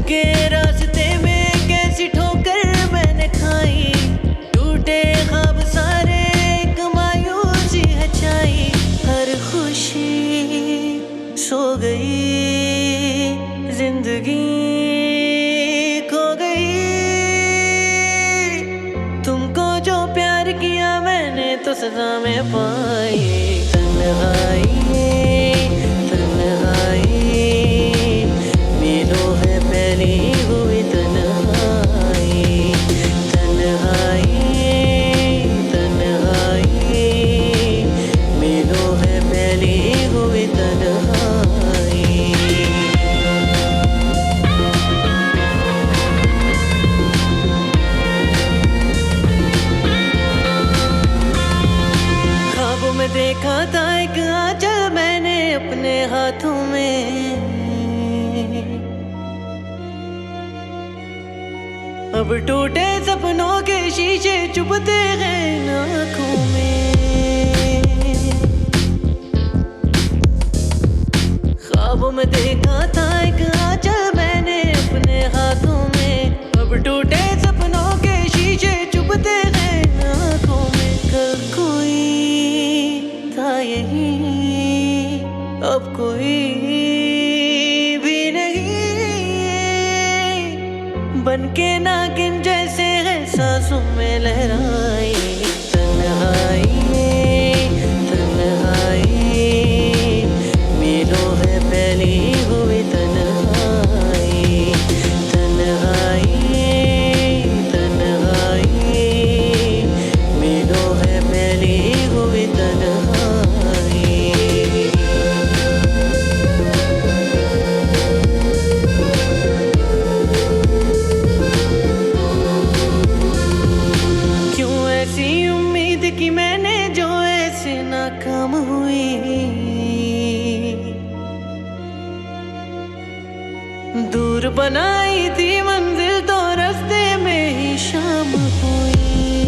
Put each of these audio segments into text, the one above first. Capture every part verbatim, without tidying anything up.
के रास्ते में कैसी ठोकर मैंने खाई, टूटे ख्वाब सारे एक मायूसी है छाई। हर खुशी सो गई, जिंदगी खो गई। तुमको जो प्यार किया मैंने तो सजा में पाई। तन्हाई तन्हाई मिलो है पहली हुई तन्हाई। तन्हाई तन्हाई मिलो है पहली हुई तन्हाई। ख्वाबों में देखा था एक आंचल मैंने अपने हाथों में, अब टूटे सपनों के शीशे चुभते हैं आँखों में। ख्वाबों में देखा था एक आंचल मैंने अपने हाथों में, अब टूटे सपनों के शीशे चुभते हैं आँखों में। कल कोई था यही, अब कोई भी नहीं। बनके नागिन जैसे है सांसों में लहराई। तन्हाई तन्हाई मिलो है पहली हुई तन्हाई। तन्हाई तन्हाई मिलो है पहली हुई तन्हाई। ऐसी उम्मीद की मैंने जो ऐसे नाकाम हुई, दूर बनाई थी मंजिल तो रास्ते में ही शाम हुई।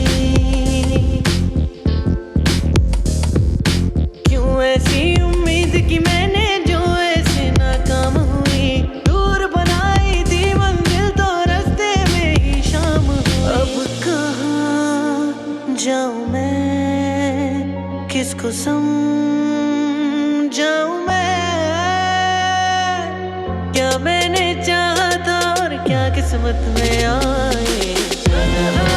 क्यों ऐसी उम्मीद की मैंने जो ऐसे नाकाम हुई, दूर बनाई थी मंजिल तो रास्ते में ही शाम हुई। अब कहाँ जाऊं मैं, किसको समझाऊं मैं, क्या मैंने चाहा था और क्या किस्मत में आए।